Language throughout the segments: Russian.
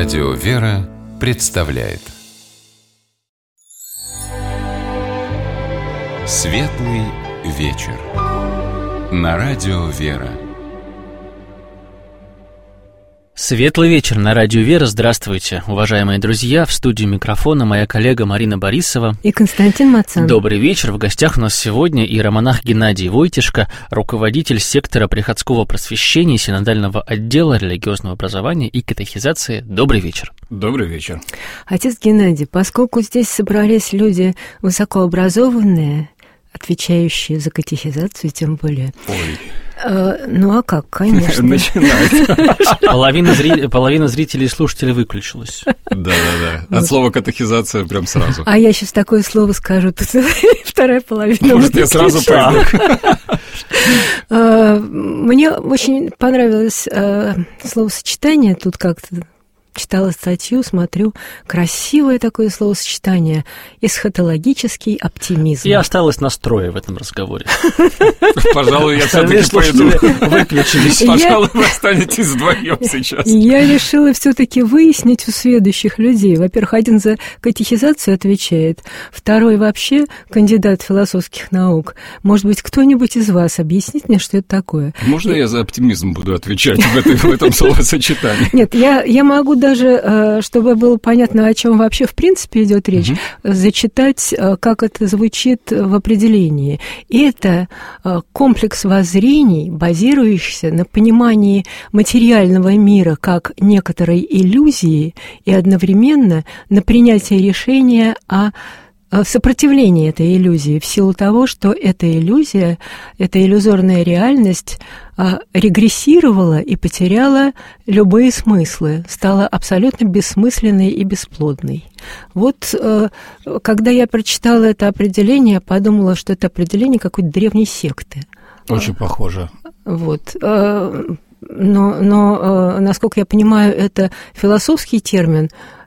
Радио «Вера» представляет Светлый вечер на Радио «Вера». Светлый вечер на Радио «Вера». Здравствуйте, уважаемые друзья. В студии микрофона моя коллега Марина Борисова и Константин Мацан. Добрый вечер. В гостях у нас сегодня иеромонах Геннадий Войтишко, руководитель сектора приходского просвещения Синодального отдела религиозного образования и катехизации. Добрый вечер. Добрый вечер. Отец Геннадий, поскольку здесь собрались люди высокообразованные, отвечающие за катехизацию, тем более... Ну а как, конечно. Начинается. Половина зрителей и слушателей выключилась. Да. От слова катехизация прям сразу. А я сейчас такое слово скажу, тут вторая половина. Может, я сразу пойду. Мне очень понравилось словосочетание тут как-то. Читала статью, смотрю, красивое такое словосочетание – эсхатологический оптимизм. Я осталась на строе в этом разговоре. Пожалуй, я все-таки пойду. Выключились. Пожалуй, вы останетесь вдвоем сейчас. Я решила все-таки выяснить у следующих людей. Во-первых, один за катехизацию отвечает, второй вообще кандидат философских наук. Может быть, кто-нибудь из вас объяснит мне, что это такое? Можно я за оптимизм буду отвечать в этом словосочетании? Нет, я могу даже, чтобы было понятно, о чем вообще в принципе идет речь, зачитать, как это звучит в определении. Это комплекс воззрений, базирующийся на понимании материального мира как некоторой иллюзии и одновременно на принятии решения о сопротивлении этой иллюзии в силу того, что эта иллюзия, эта иллюзорная реальность регрессировала и потеряла любые смыслы, стала абсолютно бессмысленной и бесплодной. Вот когда я прочитала это определение, я подумала, что это определение какой-то древней секты. Очень похоже. Вот. Но насколько я понимаю, это философский термин.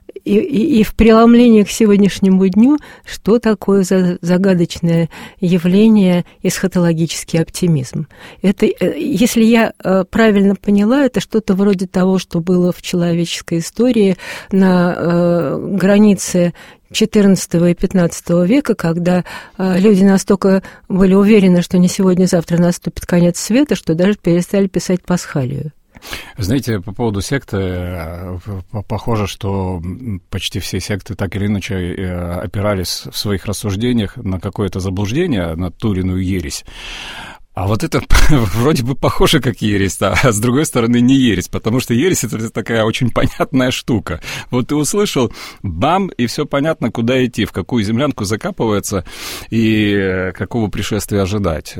И в преломлении к сегодняшнему дню, что такое загадочное явление эсхатологический оптимизм? Это, если я правильно поняла, это что-то вроде того, что было в человеческой истории на границе XIV и XV века, когда люди настолько были уверены, что не сегодня-завтра наступит конец света, что даже перестали писать Пасхалию. Знаете, по поводу секты, похоже, что почти все секты так или иначе опирались в своих рассуждениях на какое-то заблуждение, на ту или иную ересь. А вот это вроде бы похоже как ересь, а с другой стороны не ересь, потому что ересь — это такая очень понятная штука. Вот ты услышал, бам, и все понятно, куда идти, в какую землянку закапывается и какого пришествия ожидать.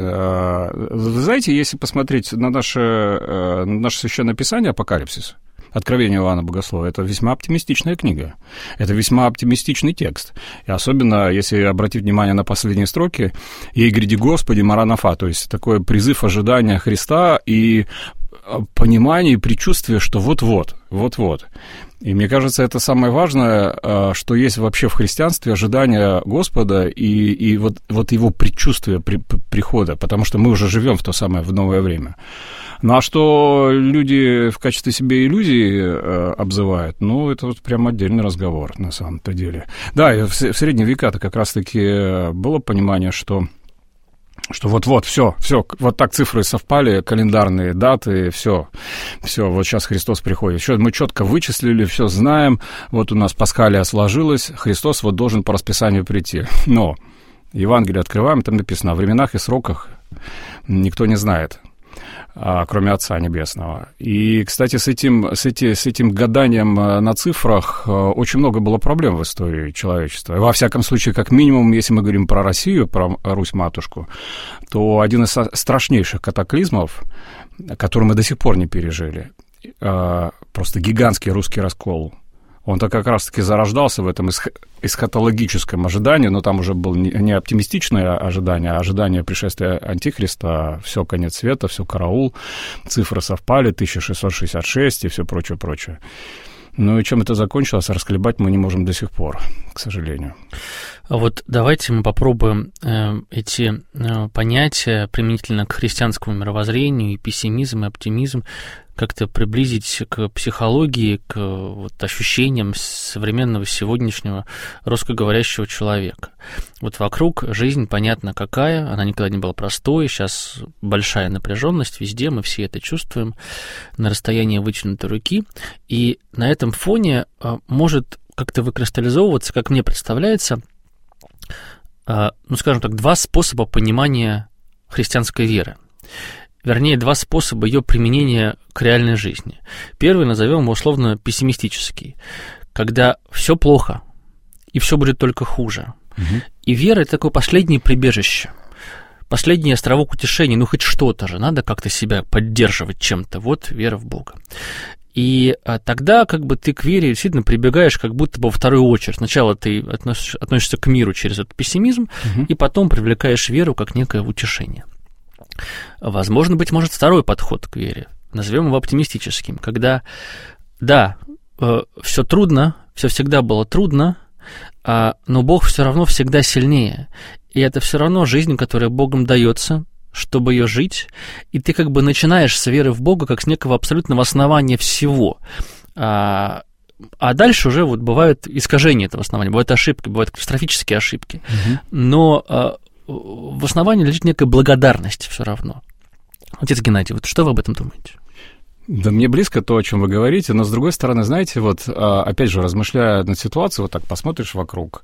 Вы знаете, если посмотреть на наше священное писание «Апокалипсис», Откровение Иоанна Богослова, это весьма оптимистичная книга, это весьма оптимистичный текст. И особенно, если обратить внимание на последние строки, «Ей гряди Господи, Маранафа», то есть такой призыв ожидания Христа и понимание и предчувствие, что вот-вот. И мне кажется, это самое важное, что есть вообще в христианстве, ожидание Господа и вот его предчувствие прихода, потому что мы уже живем в новое время. Ну, а что люди в качестве себе иллюзии обзывают, это вот прям отдельный разговор на самом-то деле. Да, и в средние века-то как раз-таки было понимание, что вот-вот, все, вот так цифры совпали, календарные даты, все, вот сейчас Христос приходит. Мы четко вычислили, все знаем, вот у нас Пасхалия сложилась, Христос вот должен по расписанию прийти. Но Евангелие открываем, там написано: о временах и сроках никто не знает, кроме Отца Небесного. И, кстати, с этим гаданием на цифрах очень много было проблем в истории человечества. Во всяком случае, как минимум, если мы говорим про Россию, про Русь-матушку, то один из страшнейших катаклизмов, который мы до сих пор не пережили, просто гигантский русский раскол, он-то как раз-таки зарождался в этом эсхатологическом ожидании, но там уже было не оптимистичное ожидание, а ожидание пришествия Антихриста, все, конец света, все, караул, цифры совпали, 1666 и все прочее. Ну и чем это закончилось, расхлебать мы не можем до сих пор, к сожалению. А вот давайте мы попробуем эти понятия применительно к христианскому мировоззрению, и пессимизм, и оптимизм, как-то приблизить к психологии, к вот ощущениям современного сегодняшнего русскоговорящего человека. Вот вокруг жизнь, понятно, какая, она никогда не была простой, сейчас большая напряженность везде, мы все это чувствуем на расстоянии вытянутой руки, и на этом фоне может как-то выкристаллизовываться, как мне представляется, ну, скажем так, два способа понимания христианской веры. Вернее, два способа ее применения к реальной жизни. Первый назовем его условно пессимистический, когда все плохо, и все будет только хуже. И вера — это такое последнее прибежище, последний островок утешения, ну хоть что-то же, надо как-то себя поддерживать чем-то. Вот вера в Бога. И тогда как бы ты к вере действительно прибегаешь как будто бы во вторую очередь. Сначала ты относишься к миру через этот пессимизм, и потом привлекаешь веру как некое утешение. Возможно, быть может, второй подход к вере. Назовем его оптимистическим, когда, да, все трудно, все всегда было трудно, но Бог все равно всегда сильнее. И это все равно жизнь, которая Богом дается, чтобы ее жить, и ты как бы начинаешь с веры в Бога как с некого абсолютного основания всего. А дальше уже вот бывают искажения этого основания, бывают ошибки, бывают катастрофические ошибки. Но в основании лежит некая благодарность все равно. Отец Геннадий, вот что вы об этом думаете? Да, мне близко то, о чем вы говорите, но, с другой стороны, знаете, вот, опять же, размышляя над ситуацией, вот так посмотришь вокруг,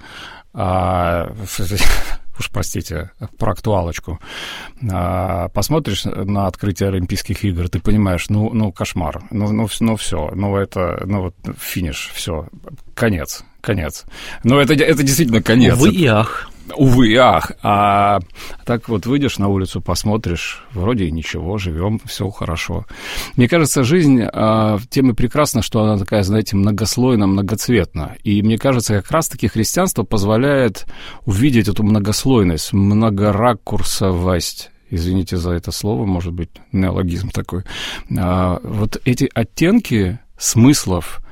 уж простите, про актуалочку, посмотришь на открытие Олимпийских игр, ты понимаешь, ну кошмар, ну все, это, вот финиш, все, конец. Но это действительно конец. Увы и ах. Увы и ах. А так вот выйдешь на улицу, посмотришь, вроде и ничего, живем, все хорошо. Мне кажется, жизнь тем и прекрасна, что она такая, знаете, многослойна, многоцветна. И мне кажется, как раз-таки христианство позволяет увидеть эту многослойность, многоракурсовость. Извините за это слово, может быть, неологизм такой. Вот эти оттенки смыслов,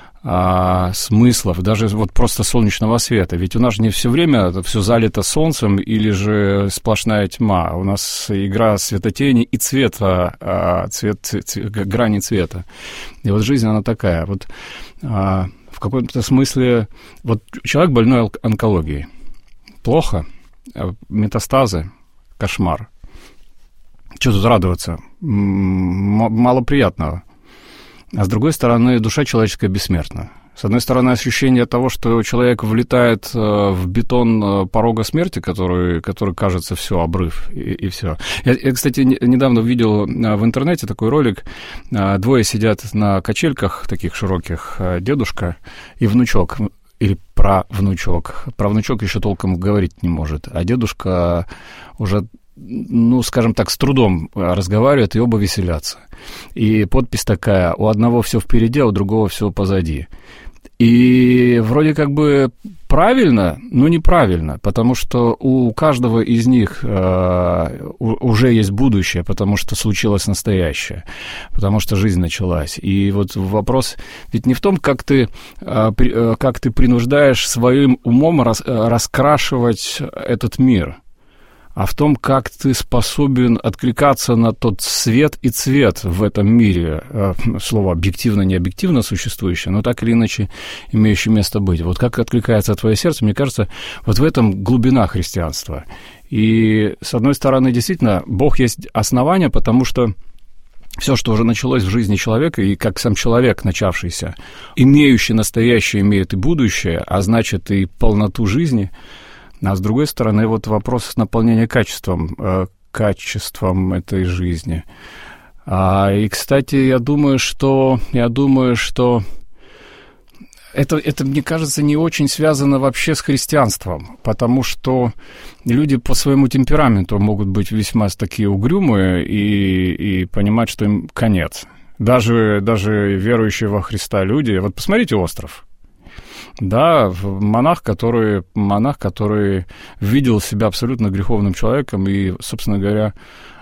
даже вот просто солнечного света. Ведь у нас же не все время все залито солнцем или же сплошная тьма. У нас игра светотени и цвета, грани цвета. И вот жизнь, она такая. Вот в каком-то смысле вот человек больной онкологией. Плохо, метастазы, кошмар. Что тут радоваться? Мало приятного. А с другой стороны, душа человеческая бессмертна. С одной стороны, ощущение того, что человек влетает в бетон порога смерти, который кажется, все, обрыв, и все. Я, кстати, недавно видел в интернете такой ролик. Двое сидят на качельках таких широких, дедушка и внучок, или правнучок. Правнучок еще толком говорить не может, а дедушка уже, ну, скажем так, с трудом разговаривают, и оба веселятся. И подпись такая: у одного все впереди, а у другого все позади. И вроде как бы правильно, но неправильно, потому что у каждого из них уже есть будущее, потому что случилось настоящее, потому что жизнь началась. И вот вопрос ведь не в том, как ты принуждаешь своим умом раскрашивать этот мир, а в том, как ты способен откликаться на тот свет и цвет в этом мире, слово объективно, не объективно существующее, но так или иначе имеющее место быть. Вот как откликается твое сердце, мне кажется, вот в этом глубина христианства. И, с одной стороны, действительно, Бог есть основание, потому что все, что уже началось в жизни человека, и как сам человек, начавшийся, имеющий настоящее, имеет и будущее, а значит, и полноту жизни. А с другой стороны, вот вопрос наполнения качеством этой жизни. И, кстати, я думаю, что это, мне кажется, не очень связано вообще с христианством, потому что люди по своему темпераменту могут быть весьма такие угрюмые и понимать, что им конец. Даже верующие во Христа люди. Вот посмотрите «Остров». Да, монах, который видел себя абсолютно греховным человеком и, собственно говоря,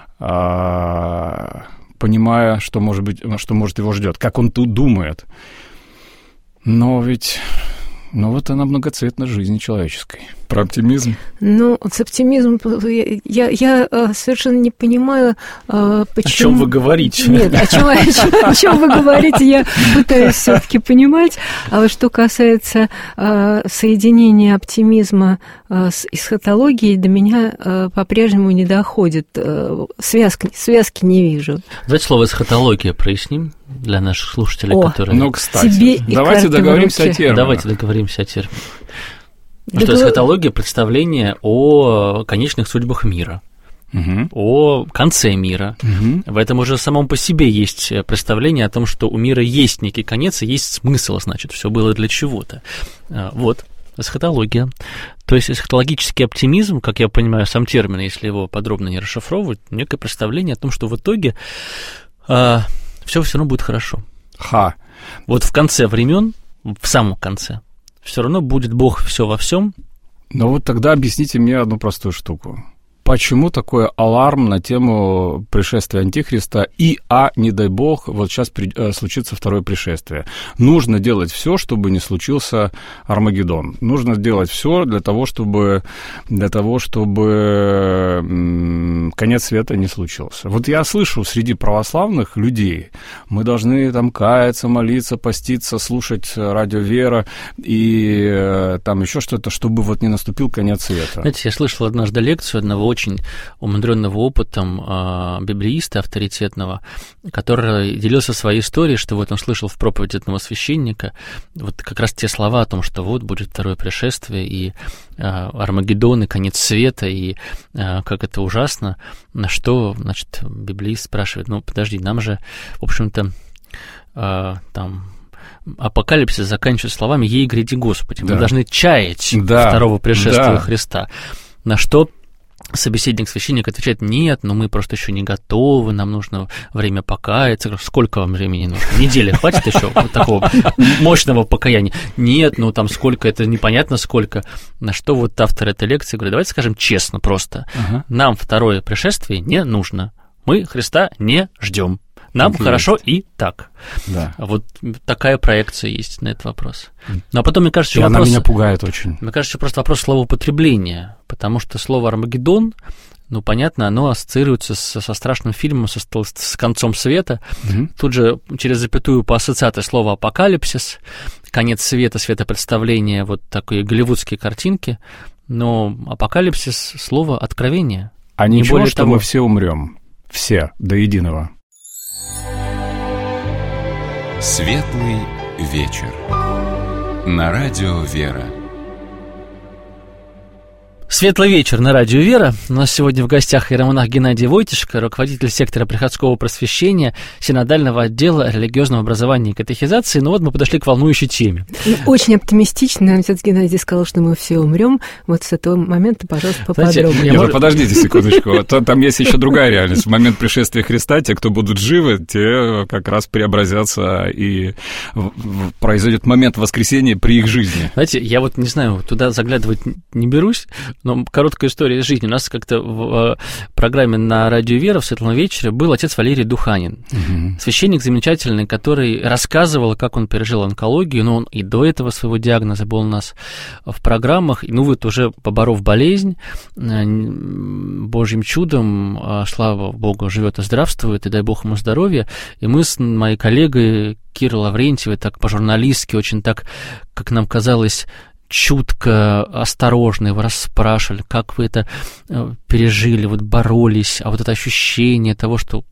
понимая, что может его ждет, как он тут думает. Но вот она многоцветна жизни человеческой. Про оптимизм? Ну, с оптимизмом я совершенно не понимаю, почему... О чем вы говорите? Нет, о чем вы говорите, я пытаюсь все-таки понимать. А вот что касается соединения оптимизма с эсхатологией, до меня по-прежнему не доходит. Связки не вижу. Давайте слово эсхатология проясним для наших слушателей, которые... Ну, кстати, давайте договоримся о терминах. Давайте договоримся о терминах. Что эсхатология – представление о конечных судьбах мира, о конце мира. В этом уже самом по себе есть представление о том, что у мира есть некий конец и есть смысл, значит, все было для чего-то. Вот, эсхатология. То есть эсхатологический оптимизм, как я понимаю, сам термин, если его подробно не расшифровывать, некое представление о том, что в итоге все равно будет хорошо. Вот в конце времен, в самом конце, все равно будет Бог все во всем. Но вот тогда объясните мне одну простую штуку. Почему такой аларм на тему пришествия Антихриста и, не дай бог, вот сейчас случится второе пришествие? Нужно делать все, чтобы не случился Армагеддон. Нужно делать все для того, чтобы конец света не случился. Вот я слышу среди православных людей, мы должны там каяться, молиться, поститься, слушать радио «Вера» и там еще что-то, чтобы вот не наступил конец света. Знаете, я слышал однажды лекцию одного очень умудренного опытом библеиста авторитетного, который делился своей историей, что вот он слышал в проповеди одного священника вот как раз те слова о том, что вот будет второе пришествие, и Армагеддон, и конец света, и как это ужасно. На что, значит, библеист спрашивает, ну, подожди, нам же, в общем-то, там... Апокалипсис заканчивается словами «Ей гряди Господи». Мы должны чаять второго пришествия Христа. На что собеседник священника отвечает: нет, мы просто еще не готовы, нам нужно время покаяться. Сколько вам времени нужно? Недели хватит еще вот такого мощного покаяния? Нет, там сколько, это непонятно сколько. На что вот автор этой лекции говорит: давайте скажем честно просто, нам второе пришествие не нужно, мы Христа не ждем. Нам хорошо и так. Да. Вот такая проекция есть на этот вопрос. Но потом, мне кажется, она меня пугает очень. Мне кажется, просто вопрос словоупотребления, потому что слово «Армагеддон», понятно, оно ассоциируется со страшным фильмом, с концом света. Тут же через запятую по ассоциации слово «апокалипсис», конец света, светопредставление, вот такие голливудские картинки. Но апокалипсис — слово откровение. А ничего, что мы все умрем. Все, до единого. Светлый вечер. На радио «Вера». Светлый вечер на радио «Вера». У нас сегодня в гостях иеромонах Геннадий Войтишко, руководитель сектора приходского просвещения, синодального отдела религиозного образования и катехизации. Мы подошли к волнующей теме. Очень оптимистично. Отец Геннадий сказал, что мы все умрем. Вот с этого момента, пожалуйста, поподробнее. Подождите секундочку. Там есть еще другая реальность. В момент пришествия Христа те, кто будут живы, те как раз преобразятся, и произойдет момент воскресения при их жизни. Знаете, я не знаю, туда заглядывать не берусь, но короткая история из жизни. У нас как-то в программе на радио «Вера» в «Светлом вечере» был отец Валерий Духанин. Священник замечательный, который рассказывал, как он пережил онкологию, но он и до этого своего диагноза был у нас в программах, и уже поборов болезнь, Божьим чудом, слава Богу, живет и здравствует, и дай Бог ему здоровья. И мы с моей коллегой Кирой Лаврентьевой так по-журналистски, очень так, как нам казалось, чутко, осторожно его расспрашивали, как вы это пережили, боролись, а это ощущение того, что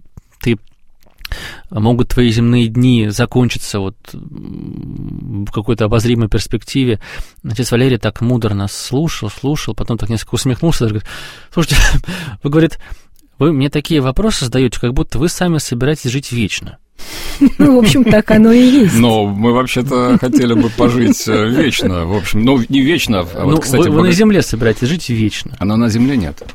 могут твои земные дни закончиться в какой-то обозримой перспективе. Отец Валерий так мудро нас слушал, потом так несколько усмехнулся, даже говорит: слушайте, вы мне такие вопросы задаете, как будто вы сами собираетесь жить вечно. В общем, так оно и есть. Но мы вообще-то хотели бы пожить вечно. В общем, не вечно. Кстати, вы на Земле собираетесь жить вечно. Но на Земле нет.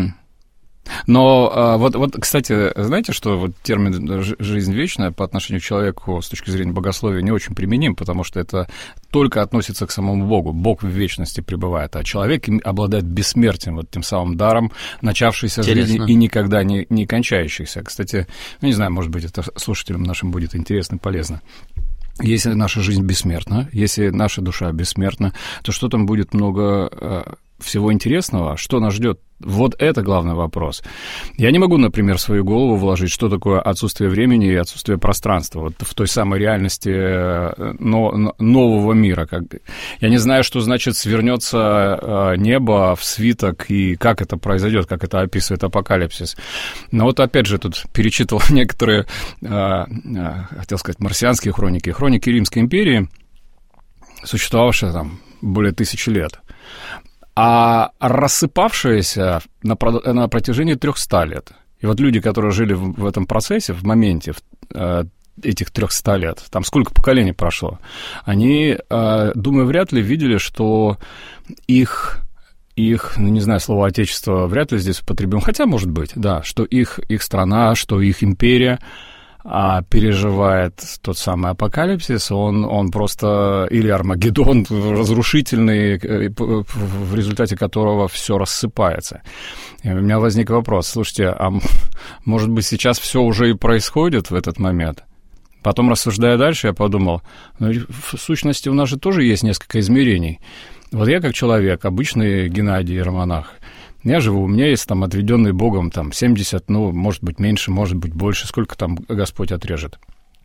Но кстати, знаете, что термин «жизнь вечная» по отношению к человеку с точки зрения богословия не очень применим, потому что это только относится к самому Богу. Бог в вечности пребывает, а человек обладает бессмертием, тем самым даром начавшейся жизни и никогда не кончающейся. Кстати, не знаю, может быть, это слушателям нашим будет интересно и полезно. Если наша жизнь бессмертна, если наша душа бессмертна, то что там будет много всего интересного, что нас ждет? Вот это главный вопрос. Я не могу, например, в свою голову вложить, что такое отсутствие времени и отсутствие пространства, вот в той самой реальности нового мира. Я не знаю, что значит свернется небо в свиток и как это произойдет, как это описывает Апокалипсис. Но вот опять же тут перечитывал некоторые, хотел сказать, марсианские хроники, хроники Римской империи, существовавшие там более 1000 лет, а рассыпавшиеся на протяжении 300 лет. И вот люди, которые жили в этом процессе, в моменте этих 300 лет, там сколько поколений прошло, они, думаю, вряд ли видели, что их, не знаю, слово «отечество» вряд ли здесь употребим, хотя, может быть, да, что их страна, что их империя переживает тот самый апокалипсис, он просто, или Армагеддон разрушительный, в результате которого все рассыпается. И у меня возник вопрос, слушайте, а может быть сейчас все уже и происходит в этот момент? Потом, рассуждая дальше, я подумал, в сущности у нас же тоже есть несколько измерений. Вот я как человек, обычный Геннадий иеромонах, я живу, у меня есть там отведенный Богом там 70, ну, может быть, меньше, может быть, больше, сколько там Господь отрежет.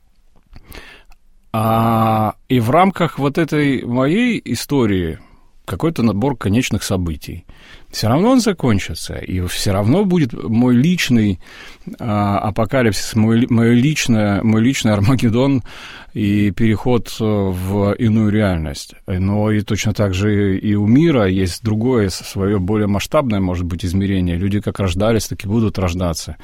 И в рамках вот этой моей истории какой-то набор конечных событий. Все равно он закончится, и все равно будет мой личный апокалипсис, мой личный Армагеддон и переход в иную реальность. Но и точно так же и у мира есть другое, свое более масштабное, может быть, измерение. Люди как рождались, так и будут рождаться.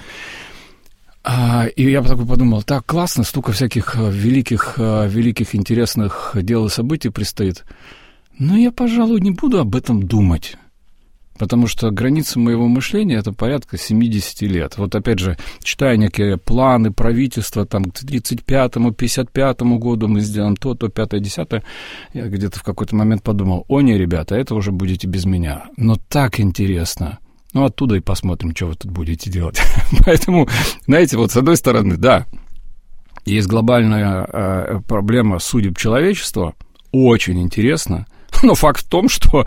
И я такой подумал, так классно, столько всяких великих, интересных дел и событий предстоит. Но я, пожалуй, не буду об этом думать, потому что граница моего мышления — это порядка 70 лет. Вот опять же, читая некие планы правительства, там, к 35-му, 55-му году мы сделаем то, 5-е, 10-е, я где-то в какой-то момент подумал, о, не, ребята, это уже будете без меня. Но так интересно. Ну, оттуда и посмотрим, что вы тут будете делать. Поэтому, знаете, вот с одной стороны, да, есть глобальная проблема судеб человечества, очень интересно. Но факт в том, что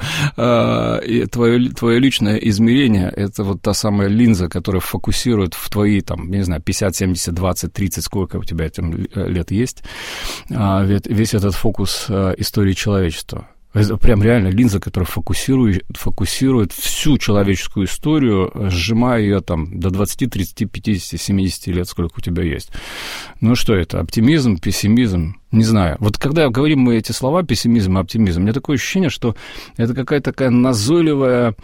твое личное измерение — это вот та самая линза, которая фокусирует в твои, там, не знаю, 50, 70, 20, 30, сколько у тебя этим лет есть, весь этот фокус истории человечества. Это прям реально линза, которая фокусирует всю человеческую историю, сжимая ее там до 20, 30, 50, 70 лет, сколько у тебя есть. Ну что это, оптимизм, пессимизм? Не знаю. Вот когда говорим мы эти слова, пессимизм и оптимизм, у меня такое ощущение, что это какая-то такая назойливая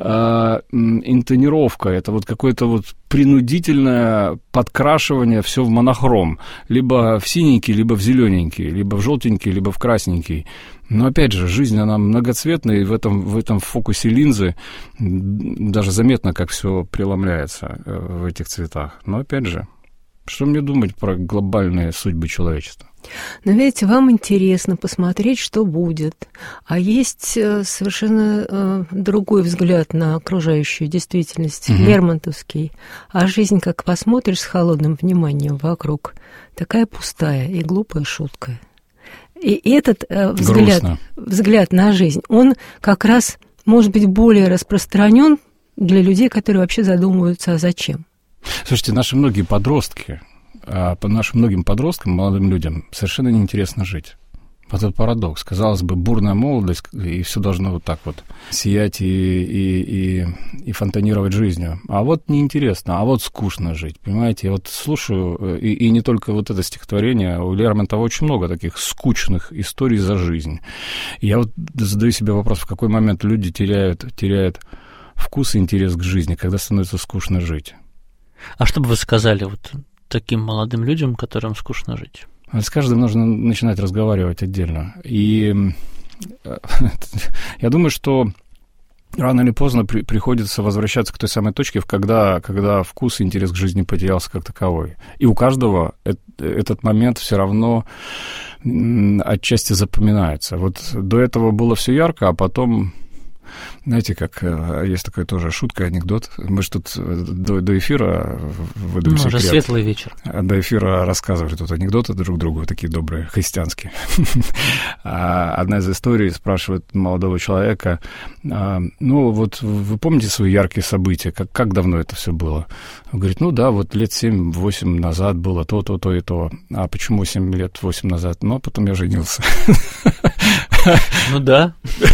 интонировка, это вот какое-то вот принудительное подкрашивание все в монохром. Либо в синенький, либо в зелененький, либо в желтенький, либо в красненький. Но опять же, жизнь, она многоцветная, и в этом фокусе линзы даже заметно, как все преломляется в этих цветах. Но опять же, что мне думать про глобальные судьбы человечества? Но, видите, вам интересно посмотреть, что будет. А есть совершенно другой взгляд на окружающую действительность, лермонтовский. А жизнь, как посмотришь с холодным вниманием вокруг, такая пустая и глупая шутка. И этот взгляд на жизнь, он как раз может быть более распространен для людей, которые вообще задумываются, а зачем. Слушайте, нашим многим подросткам, молодым людям, совершенно неинтересно жить. Вот этот парадокс. Казалось бы, бурная молодость, и все должно вот так вот сиять и фонтанировать жизнью. А вот неинтересно, а вот скучно жить, понимаете? Я вот слушаю, и не только вот это стихотворение, у Лермонтова очень много таких скучных историй за жизнь. И я вот задаю себе вопрос, в какой момент люди теряют вкус и интерес к жизни, когда становится скучно жить. А что бы вы сказали вот таким молодым людям, которым скучно жить? С каждым нужно начинать разговаривать отдельно. И я думаю, что рано или поздно приходится возвращаться к той самой точке, когда вкус и интерес к жизни потерялся как таковой. И у каждого этот момент все равно отчасти запоминается. Вот до этого было все ярко, а потом Знаете, как есть такая тоже шутка, анекдот. Мы же тут до эфира выдаем секрет. Уже светлый вечер. До эфира рассказывали тут анекдоты друг другу, такие добрые, христианские. Одна из историй спрашивает молодого человека: ну, вот вы помните свои яркие события? Как давно это все было? Он говорит: ну да, вот лет 7-8 назад было то и то. А почему 7 лет 8 назад? Ну, а потом я женился. Ну да.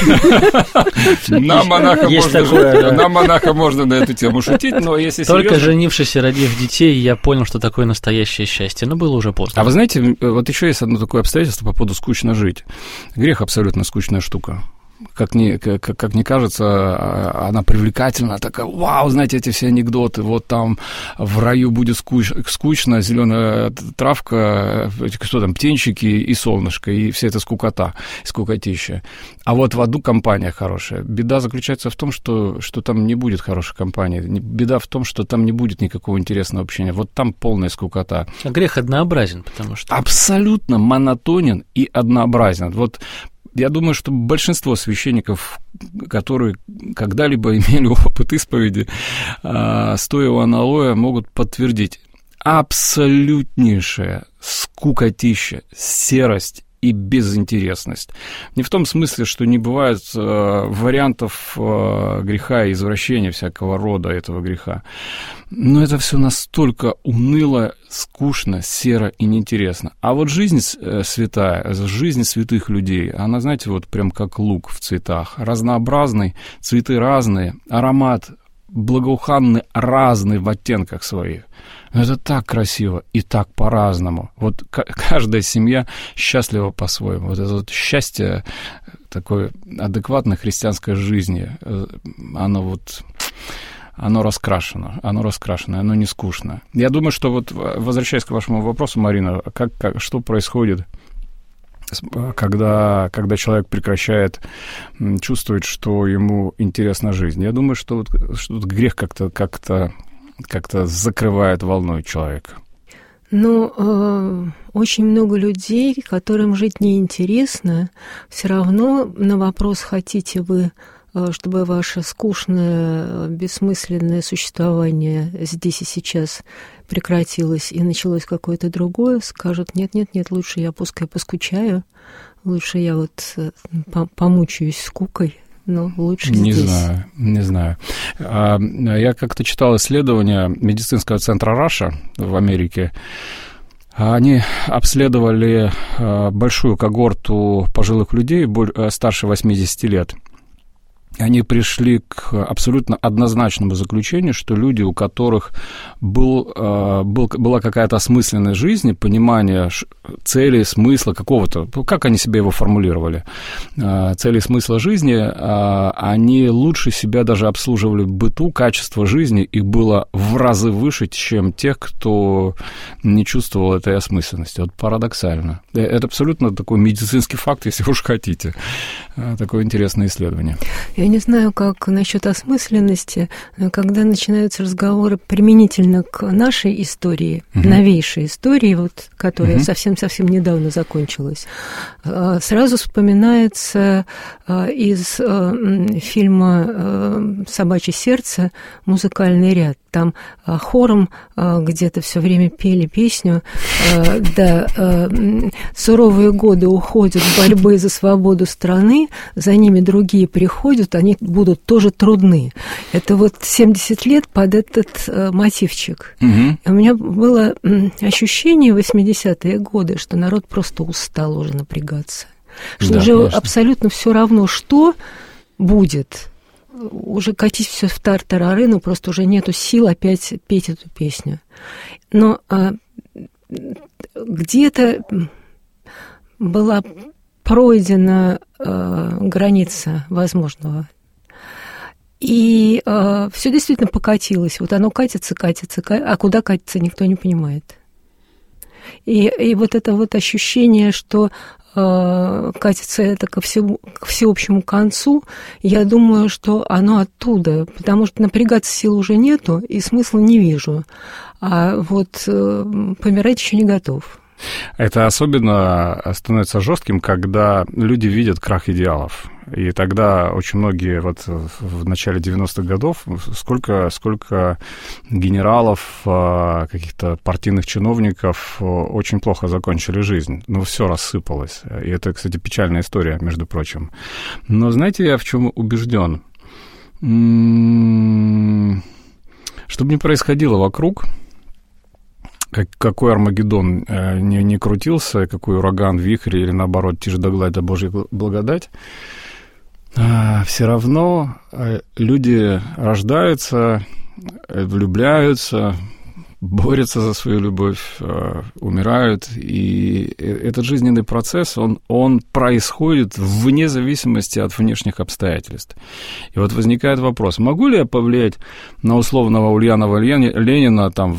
Нам, монаха, можно на эту тему шутить, но если Только серьезно... женившись и родив детей, я понял, что такое настоящее счастье. Но было уже поздно. А вы знаете, вот еще есть одно такое обстоятельство по поводу скучно жить. Грех абсолютно скучная штука. Как мне кажется, она привлекательна, такая: вау, знаете, эти все анекдоты, вот там в раю будет скучно, зеленая травка, что там, птенчики и солнышко, и вся эта скукотища. А вот в аду компания хорошая. Беда заключается в том, что там не будет хорошей компании. Беда в том, что там не будет никакого интересного общения. Вот там полная скукота. А грех однообразен, потому что... Абсолютно монотонен и однообразен. Вот я думаю, что большинство священников, которые когда-либо имели опыт исповеди, стоя у аналоя, могут подтвердить: абсолютнейшая скукотища, серость и безинтересность. Не в том смысле, что не бывает вариантов греха и извращения всякого рода этого греха. Но это все настолько уныло, скучно, серо и неинтересно. А вот жизнь святая, жизнь святых людей, она, знаете, вот прям как лук в цветах. Разнообразный, цветы разные, аромат благоуханный разный в оттенках своих. Это так красиво и так по-разному. Вот каждая семья счастлива по-своему. Вот это вот счастье такой адекватной христианской жизни, оно раскрашено, оно не скучно. Я думаю, что вот, возвращаясь к вашему вопросу, Марина, что происходит, когда человек прекращает чувствовать, что ему интересна жизнь? Я думаю, что грех как-то закрывает волной человека. Но очень много людей, которым жить неинтересно, все равно на вопрос: хотите вы, чтобы ваше скучное, бессмысленное существование здесь и сейчас прекратилось и началось какое-то другое, скажут: нет, лучше я пускай поскучаю, лучше я вот помучаюсь скукой, но лучше здесь. Не знаю. Я как-то читал исследование медицинского центра Раша в Америке. Они обследовали большую когорту пожилых людей старше 80 лет. Они пришли к абсолютно однозначному заключению, что люди, у которых была какая-то осмысленность жизни, понимание цели, смысла какого-то, как они себе его формулировали, цели, смысла жизни, они лучше себя даже обслуживали в быту, качество жизни их было в разы выше, чем тех, кто не чувствовал этой осмысленности. Вот парадоксально. Это абсолютно такой медицинский факт, если уж хотите. Такое интересное исследование. Я не знаю, как насчет осмысленности, когда начинаются разговоры применительно к нашей истории, новейшей истории, вот, которая совсем-совсем недавно закончилась, сразу вспоминается из фильма «Собачье сердце» музыкальный ряд. Там хором где-то все время пели песню, суровые годы уходят борьбы за свободу страны, за ними другие приходят, они будут тоже трудны. Это вот 70 лет под этот мотивчик. У меня было ощущение в 80-е годы, что народ просто устал уже напрягаться. Что уже конечно. Абсолютно все равно, что будет. Уже катить все в тартарары, но просто уже нету сил опять петь эту песню. Но где-то была пройдена граница возможного. И все действительно покатилось. Вот оно катится, а куда катится, никто не понимает. И вот это вот ощущение, что катится это к всеобщему концу, я думаю, что оно оттуда, потому что напрягаться сил уже нету, и смысла не вижу. А вот помирать еще не готов. Это особенно становится жестким, когда люди видят крах идеалов. И тогда очень многие вот в начале 90-х годов, сколько генералов, каких-то партийных чиновников очень плохо закончили жизнь. Ну, все рассыпалось. И это, кстати, печальная история, между прочим. Но знаете, я в чем убежден? Что бы ни происходило вокруг, какой Армагеддон не крутился, какой ураган, вихрь или, наоборот, тишь да гладь да Божья благодать, все равно люди рождаются, влюбляются, борются за свою любовь, умирают, и этот жизненный процесс, он происходит вне зависимости от внешних обстоятельств. И вот возникает вопрос, могу ли я повлиять на условного Ульянова Ленина, там,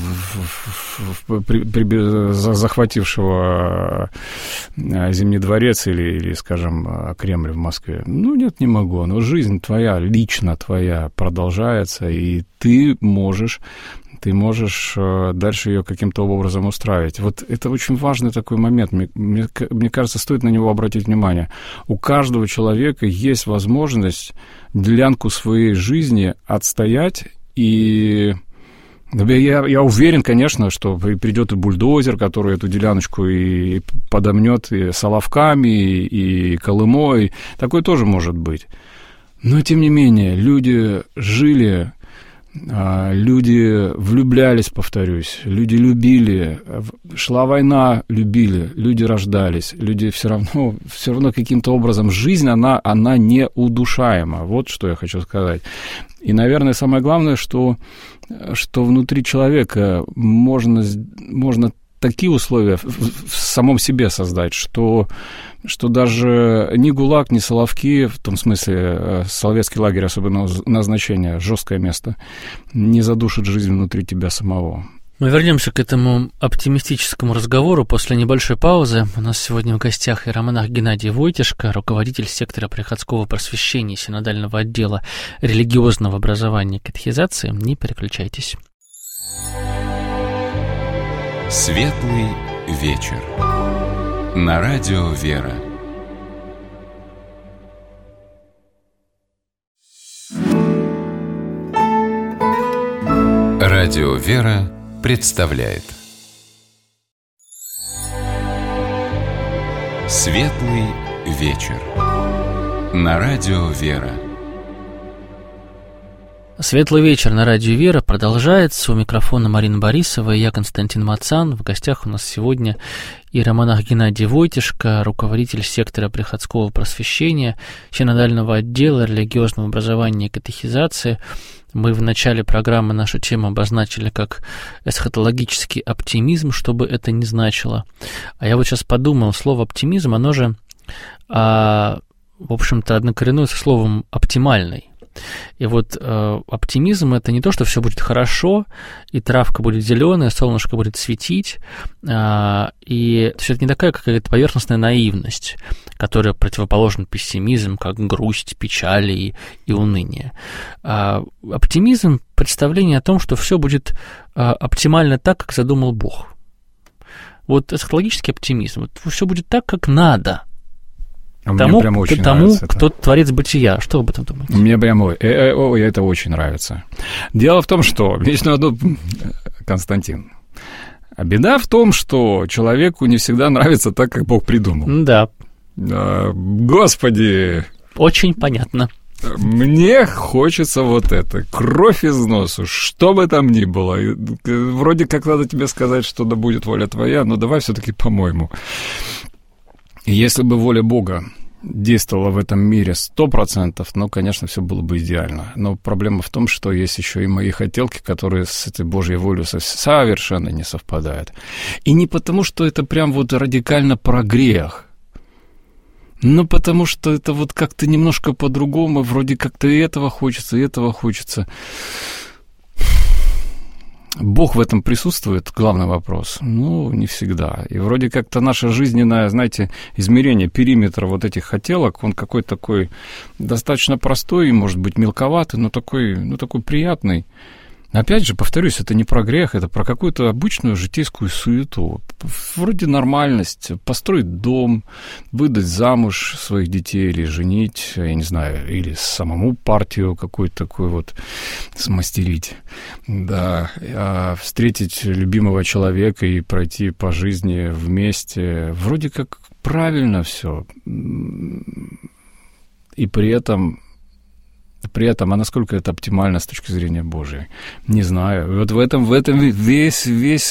захватившего Зимний дворец или, скажем, Кремль в Москве? Ну, нет, не могу, но жизнь твоя, лично твоя, продолжается, и ты можешь дальше ее каким-то образом устраивать. Вот это очень важный такой момент. Мне кажется, стоит на него обратить внимание. У каждого человека есть возможность делянку своей жизни отстоять, и я уверен, конечно, что придет и бульдозер, который эту деляночку и подомнет и соловками, и колымой. Такое тоже может быть. Но, тем не менее, люди жили... Люди влюблялись, повторюсь, люди любили, шла война, любили, люди рождались, люди все равно каким-то образом, жизнь, она неудушаема, вот что я хочу сказать. И, наверное, самое главное, что внутри человека можно такие условия в самом себе создать, что даже ни ГУЛАГ, ни Соловки, в том смысле Соловецкий лагерь особенного назначения, жесткое место, не задушит жизнь внутри тебя самого. Мы вернемся к этому оптимистическому разговору после небольшой паузы. У нас сегодня в гостях иеромонах Геннадий Войтишко, руководитель сектора приходского просвещения Синодального отдела религиозного образования и катехизации. Не переключайтесь. Светлый вечер. На радио «Вера». Радио «Вера» представляет Светлый вечер. На радио «Вера». Светлый вечер на радио «Вера» продолжается. У микрофона Марина Борисова и я, Константин Мацан. В гостях у нас сегодня иеромонах Геннадий Войтишко, руководитель сектора приходского просвещения, синодального отдела религиозного образования и катехизации. Мы в начале программы нашу тему обозначили как эсхатологический оптимизм, что бы это ни значило. А я вот сейчас подумал, слово «оптимизм», оно же, в общем-то, однокоренное со словом «оптимальный». И вот оптимизм – это не то, что все будет хорошо, и травка будет зеленая, солнышко будет светить, и все это не такая какая-то поверхностная наивность, которая противоположна пессимизм, как грусть, печаль и уныние. Оптимизм – представление о том, что все будет оптимально так, как задумал Бог. Вот эсхатологический оптимизм, вот все будет так, как надо. Тому, кто творец бытия. Что вы об этом думаете? Мне прямо это очень нравится. Дело в том, что... Константин. Беда в том, что человеку не всегда нравится так, как Бог придумал. Да. Господи! Очень понятно. Мне хочется вот это. Кровь из носу, что бы там ни было. Вроде как надо тебе сказать, что да будет воля твоя, но давай все-таки по-моему... И если бы воля Бога действовала в этом мире 100%, ну, конечно, все было бы идеально. Но проблема в том, что есть еще и мои хотелки, которые с этой Божьей волей совершенно не совпадают. И не потому, что это прям вот радикально про грех, но потому что это вот как-то немножко по-другому, вроде как-то и этого хочется, и этого хочется. Бог в этом присутствует, главный вопрос? Ну, не всегда. И вроде как-то наше жизненное, знаете, измерение периметра вот этих хотелок, он какой-то такой достаточно простой, может быть, мелковатый, но такой приятный. Опять же, повторюсь, это не про грех, это про какую-то обычную житейскую суету. Вроде нормальность, построить дом, выдать замуж своих детей или женить, я не знаю, или самому партию какую-то такую вот смастерить. Да, встретить любимого человека и пройти по жизни вместе. Вроде как правильно все. И при этом, а насколько это оптимально с точки зрения Божией? Не знаю. Вот в этом весь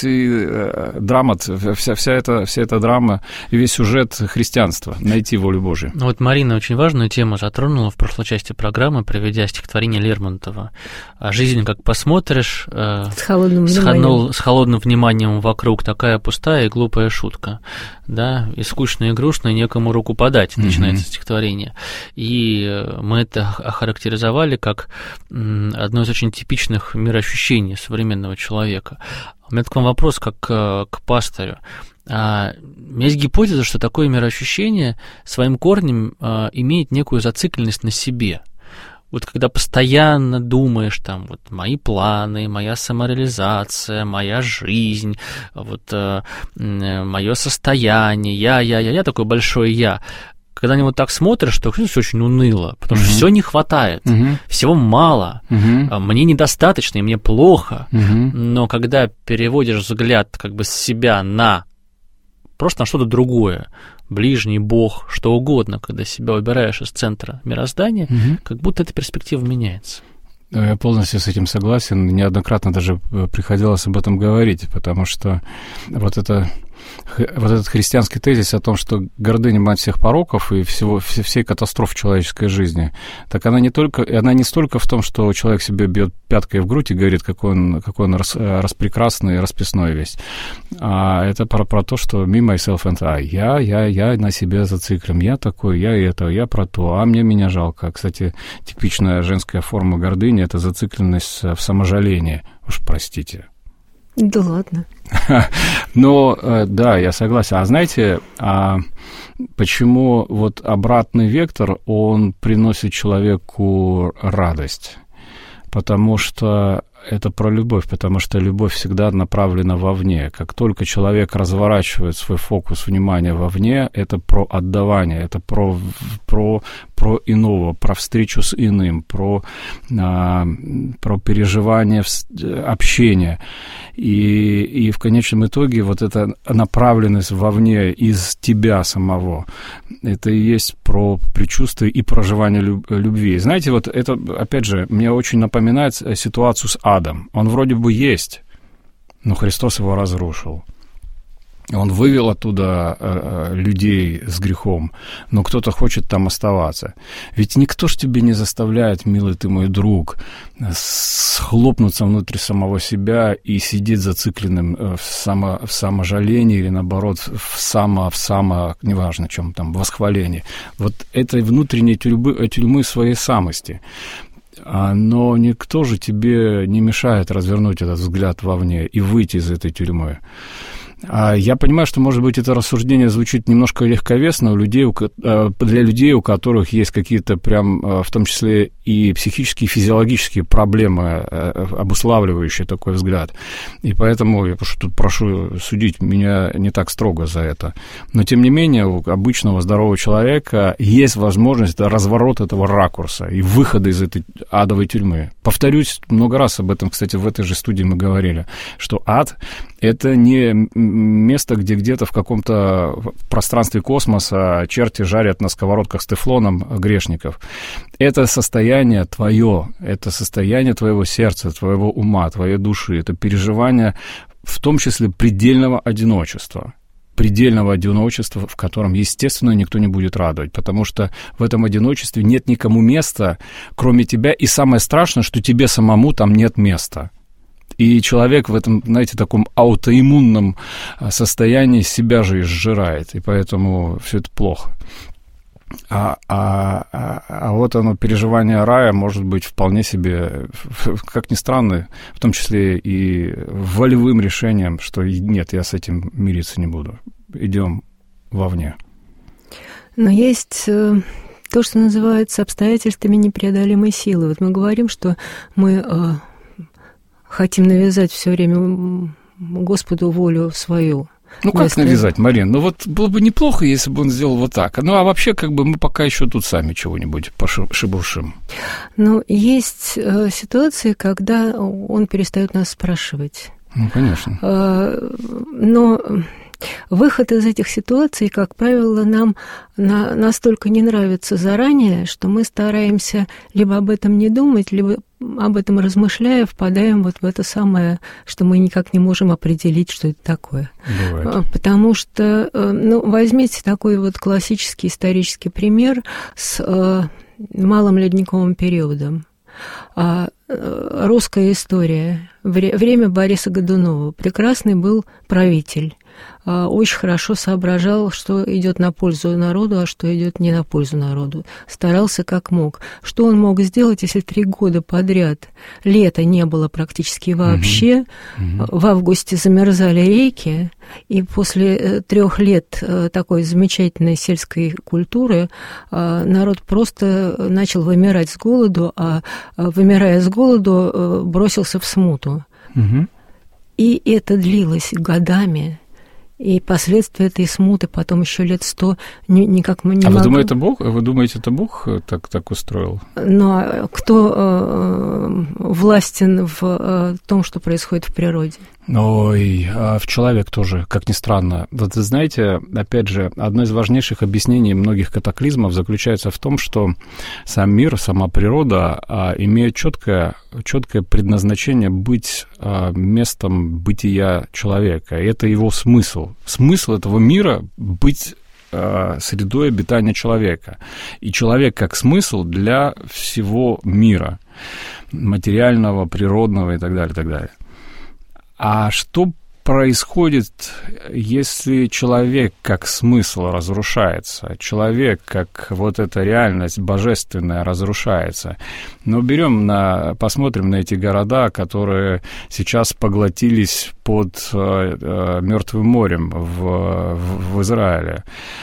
драма, вся эта драма, весь сюжет христианства, найти волю Божию. Ну вот Марина очень важную тему затронула в прошлой части программы, приведя стихотворение Лермонтова. «Жизнь, как посмотришь, с холодным вниманием вокруг, такая пустая и глупая шутка». Да, и скучно, и грустно, и некому руку подать, начинается стихотворение. И мы это охарактеризовали как одно из очень типичных мироощущений современного человека. У меня к вам вопрос как к пастырю. У меня есть гипотеза, что такое мироощущение своим корнем имеет некую зацикленность на себе. Вот когда постоянно думаешь, там, вот, мои планы, моя самореализация, моя жизнь, вот, мое состояние, я такой большой я. Когда на него так смотришь, то все очень уныло, потому что все не хватает, всего мало, мне недостаточно, и мне плохо. Но когда переводишь взгляд как бы с себя на просто на что-то другое, ближний, Бог, что угодно, когда себя убираешь из центра мироздания, как будто эта перспектива меняется. Я полностью с этим согласен. Неоднократно даже приходилось об этом говорить, потому что вот этот христианский тезис о том, что гордыня мать всех пороков и всей катастрофы человеческой жизни, так она не столько в том, что человек себе бьет пяткой в грудь и говорит, какой он распрекрасный, расписной весь, а это про то, что me, myself and I. Я на себе зациклен, я такой, я это, я про то, а мне меня жалко. Кстати, типичная женская форма гордыни — это зацикленность в саможалении. Уж простите. Да ладно. Но, да, я согласен. А знаете, почему вот обратный вектор, он приносит человеку радость? Потому что это про любовь, потому что любовь всегда направлена вовне. Как только человек разворачивает свой фокус внимания вовне, это про отдавание, это про иного, про встречу с иным, про переживание общения. И в конечном итоге вот эта направленность вовне из тебя самого, это и есть про предчувствие и проживание любви. Знаете, вот это, опять же, мне очень напоминает ситуацию с адом. Он вроде бы есть, но Христос его разрушил. Он вывел оттуда людей с грехом, но кто-то хочет там оставаться. Ведь никто ж тебе не заставляет, милый ты мой друг, схлопнуться внутри самого себя и сидеть зацикленным в саможалении или, наоборот, в неважно чем там, восхвалении. Вот этой внутренней тюрьмы своей самости. Но никто же тебе не мешает развернуть этот взгляд вовне и выйти из этой тюрьмы. Я понимаю, что, может быть, это рассуждение звучит немножко легковесно для людей, у которых есть какие-то прям, в том числе и психические, и физиологические проблемы, обуславливающие такой взгляд. И поэтому я прошу судить меня не так строго за это. Но, тем не менее, у обычного здорового человека есть возможность разворота этого ракурса и выхода из этой адовой тюрьмы. Повторюсь, много раз об этом, кстати, в этой же студии мы говорили, что ад — это не место, где где-то в каком-то пространстве космоса черти жарят на сковородках с тефлоном грешников. Это состояние твое, это состояние твоего сердца, твоего ума, твоей души, это переживание, в том числе предельного одиночества, в котором, естественно, никто не будет радовать, потому что в этом одиночестве нет никому места, кроме тебя, и самое страшное, что тебе самому там нет места. И человек в этом, знаете, таком аутоиммунном состоянии себя же изжирает, и поэтому все это плохо. А вот оно, переживание рая, может быть вполне себе, как ни странно, в том числе и волевым решением, что нет, я с этим мириться не буду. Идем вовне. Но есть то, что называется обстоятельствами непреодолимой силы. Вот мы говорим, что мы хотим навязать все время Господу волю свою. Ну, как навязать, Марин? Ну, вот было бы неплохо, если бы он сделал вот так. Ну, а вообще, как бы мы пока еще тут сами чего-нибудь пошебуршим. Ну, есть ситуации, когда он перестает нас спрашивать. Ну, конечно. Но выход из этих ситуаций, как правило, нам настолько не нравится заранее, что мы стараемся либо об этом не думать, либо об этом размышляя, впадаем вот в это самое, что мы никак не можем определить, что это такое. Бывает. Потому что, ну, возьмите такой вот классический исторический пример с малым ледниковым периодом. Русская история. Время Бориса Годунова. Прекрасный был правитель. Очень хорошо соображал, что идет на пользу народу, а что идет не на пользу народу. Старался как мог. Что он мог сделать, если 3 года подряд лета не было практически вообще, в августе замерзали реки, и после 3 лет такой замечательной сельской культуры народ просто начал вымирать с голоду, а вымирая с голоду, бросился в смуту. И это длилось годами. И последствия этой смуты потом еще лет 100 никак мы не могли. Вы думаете, это Бог так устроил? Но кто властен в том, что происходит в природе? Ой, а в человек тоже, как ни странно. Вот вы знаете, опять же, одно из важнейших объяснений многих катаклизмов заключается в том, что сам мир, сама природа имеют четкое предназначение быть местом бытия человека. И это его смысл. Смысл этого мира — быть средой обитания человека. И человек как смысл для всего мира, материального, природного и так далее, и так далее. А что происходит, если человек как смысл разрушается, человек как вот эта реальность божественная разрушается? Ну, посмотрим на эти города, которые сейчас поглотились под Мертвым морем в Израиле.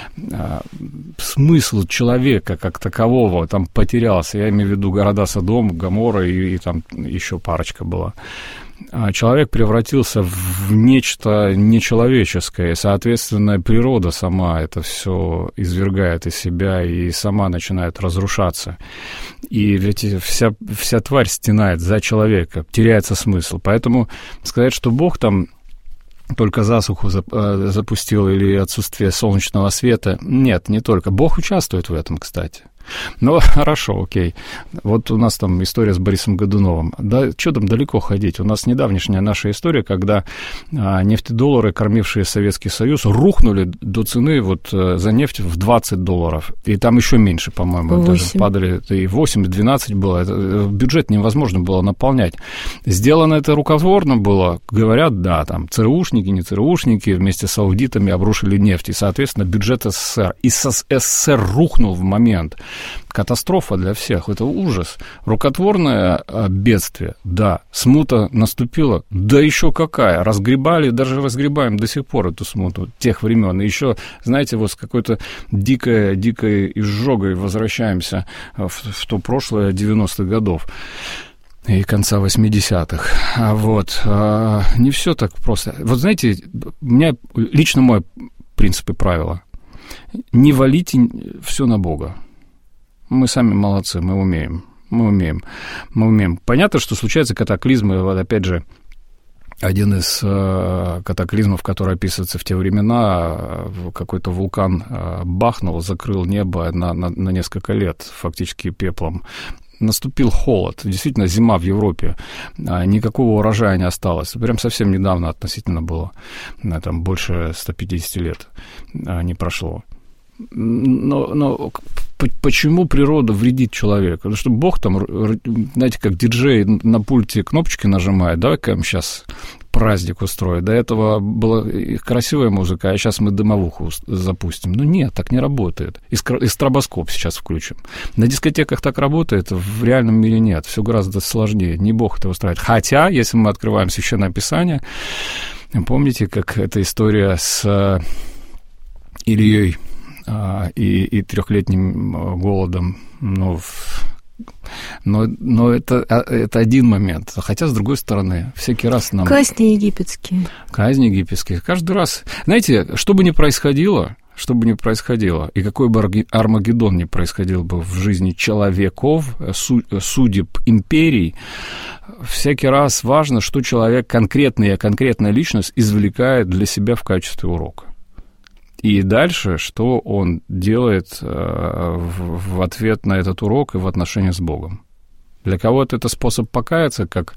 Смысл человека как такового там потерялся. Я имею в виду города Содом, Гоморра и там еще парочка была. Человек превратился в нечто нечеловеческое, и, соответственно, природа сама это все извергает из себя и сама начинает разрушаться. И ведь вся тварь стенает за человека, теряется смысл. Поэтому сказать, что Бог там только засуху запустил или отсутствие солнечного света, нет, не только. Бог участвует в этом, кстати. Ну, хорошо, окей. Вот у нас там история с Борисом Годуновым. Да, что там далеко ходить? У нас недавняя наша история, когда нефтедоллары, кормившие Советский Союз, рухнули до цены вот за нефть в $20. И там еще меньше, по-моему, даже падали. И 8, и 12 было. Бюджет невозможно было наполнять. Сделано это рукотворно было. Говорят, да, там ЦРУшники, не ЦРУшники вместе с аудитами обрушили нефть. И, соответственно, бюджет СССР. И СССР рухнул в момент. Катастрофа для всех, это ужас. Рукотворное бедствие, да. Смута наступила, да еще какая. Разгребали, даже разгребаем до сих пор эту смуту тех времен. И еще, знаете, вот с какой-то дикой изжогой возвращаемся в то прошлое 90-х годов и конца 80-х. Не все так просто. Вот знаете, у меня лично мой принцип и правило. Не валите все на Бога. Мы сами молодцы, мы умеем. Понятно, что случаются катаклизмы. Вот опять же, один из катаклизмов, который описывается в те времена, какой-то вулкан бахнул, закрыл небо на несколько лет, фактически пеплом. Наступил холод. Действительно, зима в Европе. Никакого урожая не осталось. Прям совсем недавно относительно было. Там больше 150 лет не прошло. Но почему природа вредит человеку? Потому что Бог там, знаете, как диджей на пульте кнопочки нажимает, давай-ка им сейчас праздник устроить. До этого была красивая музыка, а сейчас мы дымовуху запустим. Ну нет, так не работает. И стробоскоп сейчас включим. На дискотеках так работает, в реальном мире нет. Все гораздо сложнее. Не Бог это устраивает. Хотя, если мы открываем Священное Писание, помните, как эта история с Ильей и 3-летним голодом, Но это один момент. Хотя, с другой стороны, всякий раз нам... Казни египетские. Каждый раз... Знаете, что бы ни происходило, и какой бы Армагеддон ни происходил бы в жизни человеков, судеб империй, всякий раз важно, что человек, конкретная личность, извлекает для себя в качестве урока. И дальше, что он делает в ответ на этот урок и в отношении с Богом. Для кого-то это способ покаяться, как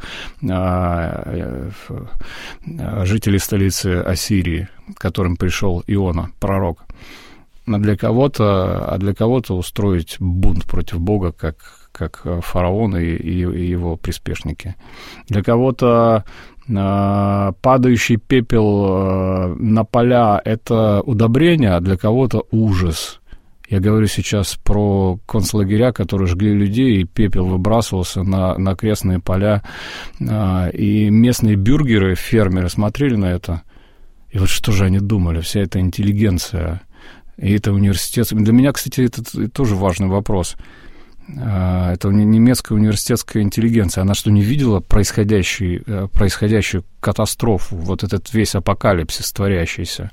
жители столицы Ассирии, к которым пришел Иона, пророк. А для кого-то устроить бунт против Бога, как фараон и его приспешники. Для кого-то падающий пепел на поля — это удобрение, а для кого-то ужас. Я говорю сейчас про концлагеря, которые жгли людей, и пепел выбрасывался на окрестные поля. И местные бюргеры, фермеры смотрели на это. И вот что же они думали? Вся эта интеллигенция и это университет. Для меня, кстати, это тоже важный вопрос. Это немецкая университетская интеллигенция. Она что, не видела происходящую катастрофу, вот этот весь апокалипсис творящийся?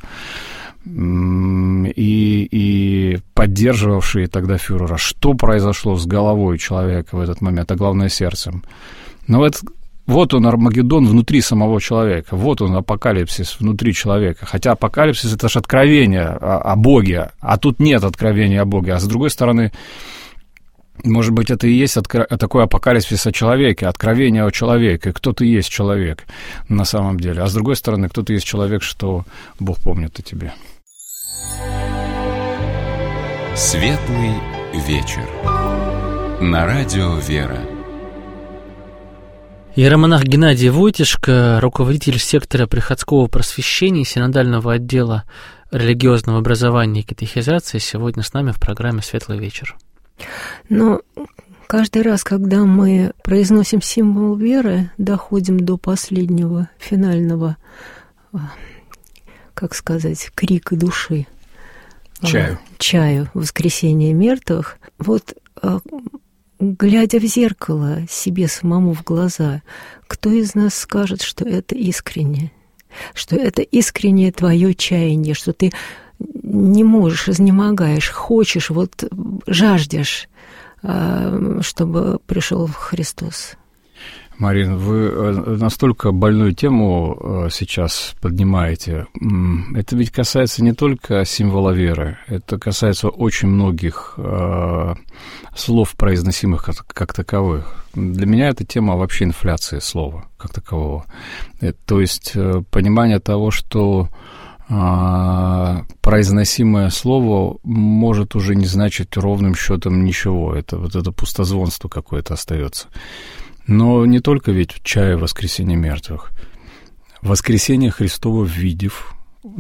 И поддерживавшие тогда фюрера. Что произошло с головой человека в этот момент, а главное, сердцем? Но вот он, Армагеддон внутри самого человека. Вот он, апокалипсис внутри человека. Хотя апокалипсис — это же откровение о Боге, а тут нет откровения о Боге. А с другой стороны, может быть, это и есть такой апокалипсис о человеке, откровение о человеке. Кто ты есть человек на самом деле. А с другой стороны, кто ты есть человек, что Бог помнит о тебе. Светлый вечер. На радио «Вера». Иеромонах Геннадий Войтишко, руководитель сектора приходского просвещения Синодального отдела религиозного образования и катехизации, сегодня с нами в программе «Светлый вечер». Но каждый раз, когда мы произносим символ веры, доходим до последнего, финального, как сказать, крика души. Чаю, воскресения мертвых. Вот, глядя в зеркало себе самому в глаза, кто из нас скажет, что это искренне? Что это искреннее твое чаяние, что ты не можешь, изнемогаешь, хочешь, вот жаждешь, чтобы пришел Христос. Марин, вы настолько больную тему сейчас поднимаете. Это ведь касается не только символа веры, это касается очень многих слов, произносимых как таковых. Для меня это тема вообще инфляции слова как такового. То есть понимание того, что произносимое слово может уже не значить ровным счетом ничего. Это вот это пустозвонство какое-то остается. Но не только ведь в чае воскресения мертвых. Воскресение Христово увидев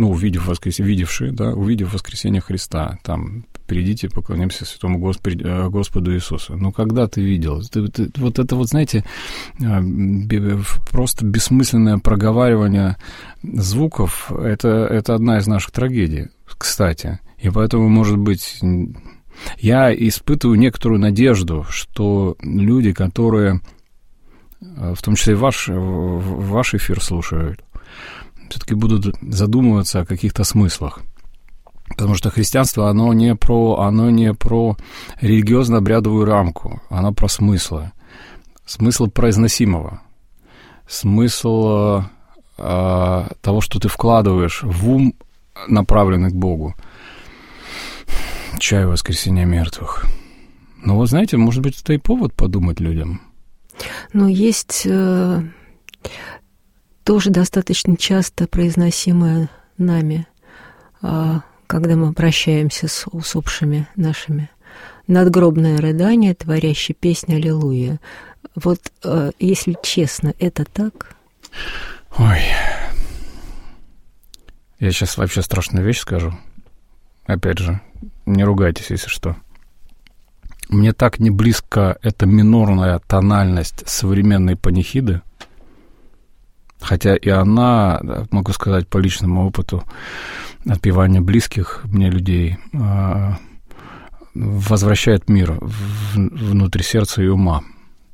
воскресение Христа, там, придите, поклонимся святому Господу Иисусу. Но когда ты видел? Вот это вот, знаете, просто бессмысленное проговаривание звуков, это одна из наших трагедий, кстати. И поэтому, может быть, я испытываю некоторую надежду, что люди, которые, в том числе ваш эфир слушают, все-таки будут задумываться о каких-то смыслах. Потому что христианство, оно не про религиозно-обрядовую рамку, оно про смыслы. Смысл произносимого, смысл того, что ты вкладываешь в ум, направленный к Богу. Чай воскресения мертвых. Ну, вот знаете, может быть, это и повод подумать людям. Но есть тоже достаточно часто произносимое нами, когда мы прощаемся с усопшими нашими. Надгробное рыдание, творящее песню «Аллилуйя». Вот, если честно, это так? Ой. Я сейчас вообще страшную вещь скажу. Опять же, не ругайтесь, если что. Мне так не близко эта минорная тональность современной панихиды, хотя и она, могу сказать по личному опыту, отпевания близких мне людей, возвращает мир внутрь сердца и ума.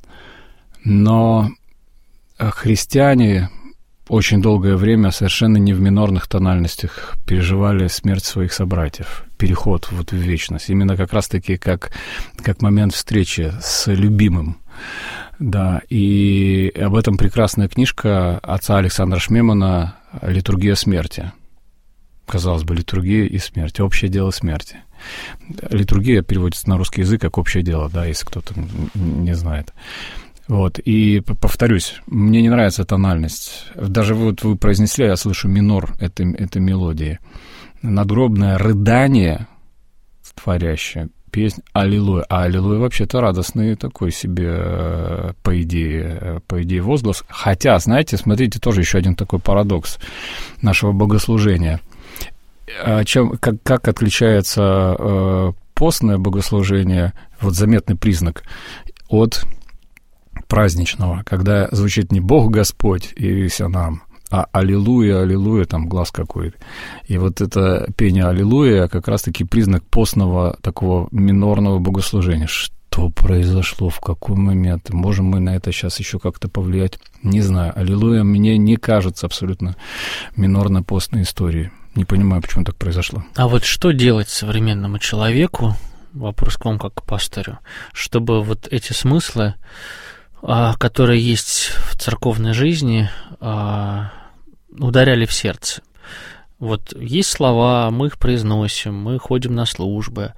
Но христиане очень долгое время совершенно не в минорных тональностях переживали смерть своих собратьев, переход вот в вечность. Именно как раз-таки как момент встречи с любимым. Да, и об этом прекрасная книжка отца Александра Шмемана «Литургия смерти». Казалось бы, литургия и смерть, общее дело смерти. Литургия переводится на русский язык как общее дело, да, если кто-то не знает. Вот, и повторюсь, мне не нравится тональность. Даже вот вы произнесли, я слышу минор этой мелодии. Надгробное рыдание творящее, песня «Аллилуйя». А «Аллилуйя» вообще-то радостный такой себе, по идее, возглас. Хотя, знаете, смотрите, тоже еще один такой парадокс нашего богослужения. Как отличается постное богослужение, вот заметный признак, от праздничного, когда звучит не «Бог Господь явися нам», а «Аллилуйя, аллилуйя», там глаз какой-то. И вот это пение «Аллилуйя» как раз-таки признак постного такого минорного богослужения. Что произошло, в какой момент? Можем мы на это сейчас еще как-то повлиять? Не знаю. «Аллилуйя» мне не кажется абсолютно минорно-постной историей. Не понимаю, почему так произошло. А вот что делать современному человеку, вопрос к вам как к пастырю, чтобы вот эти смыслы, которые есть в церковной жизни, ударяли в сердце? Вот есть слова, мы их произносим, мы ходим на службы,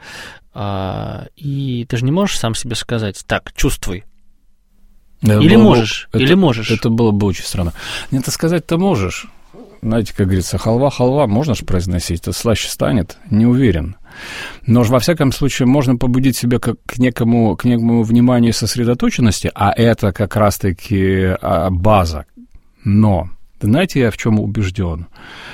и ты же не можешь сам себе сказать: так, чувствуй. Или можешь, или можешь. Это было бы очень странно. Нет, сказать-то можешь. Знаете, как говорится, халва, можно же произносить, это слаще станет, не уверен. Но во всяком случае можно побудить себя к некому вниманию и сосредоточенности, а это как раз-таки база. Но, знаете, я в чем убежден?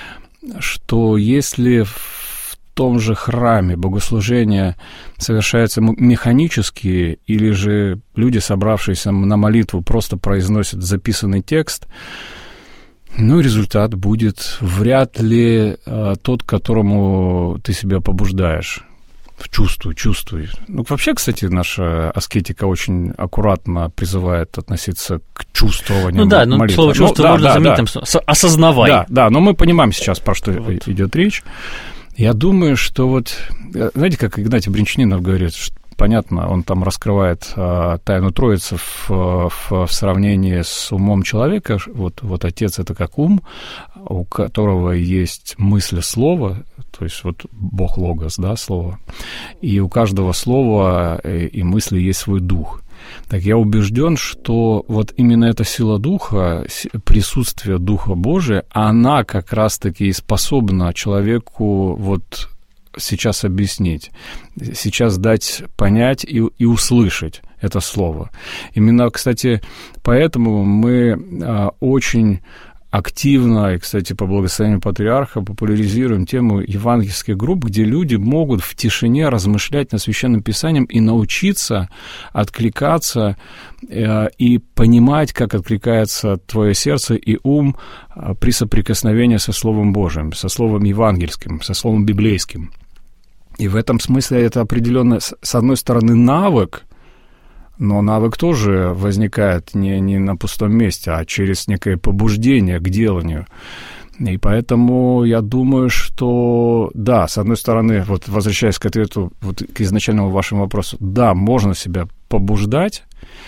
Что если в том же храме богослужения совершаются механически, или же люди, собравшиеся на молитву, просто произносят записанный текст, результат будет вряд ли тот, к которому ты себя побуждаешь. Чувствуй. Вообще, кстати, наша аскетика очень аккуратно призывает относиться к чувствованию молитвы. Слово «чувство» можно заменить там «осознавай». Да, но мы понимаем сейчас, про что идет речь. Я думаю, что вот, знаете, как Игнатий Бринчанинов говорит, что понятно, он там раскрывает тайну Троицы в сравнении с умом человека. Вот Отец — это как ум, у которого есть мысль слова, то есть вот Бог Логос, да, слово. И у каждого слова и мысли есть свой дух. Так я убежден, что вот именно эта сила Духа, присутствие Духа Божия, она как раз-таки и способна человеку вот сейчас объяснить, сейчас дать понять и услышать это слово. Именно, кстати, поэтому мы очень активно, и, кстати, по благословению патриарха, популяризируем тему евангельских групп, где люди могут в тишине размышлять над Священным Писанием и научиться откликаться и понимать, как откликается твое сердце и ум при соприкосновении со Словом Божиим, со Словом евангельским, со Словом библейским. И в этом смысле это определенно, с одной стороны, навык, но навык тоже возникает не на пустом месте, а через некое побуждение к деланию. И поэтому я думаю, что, да, с одной стороны, вот возвращаясь к ответу, вот к изначальному вашему вопросу, да, можно себя побуждать,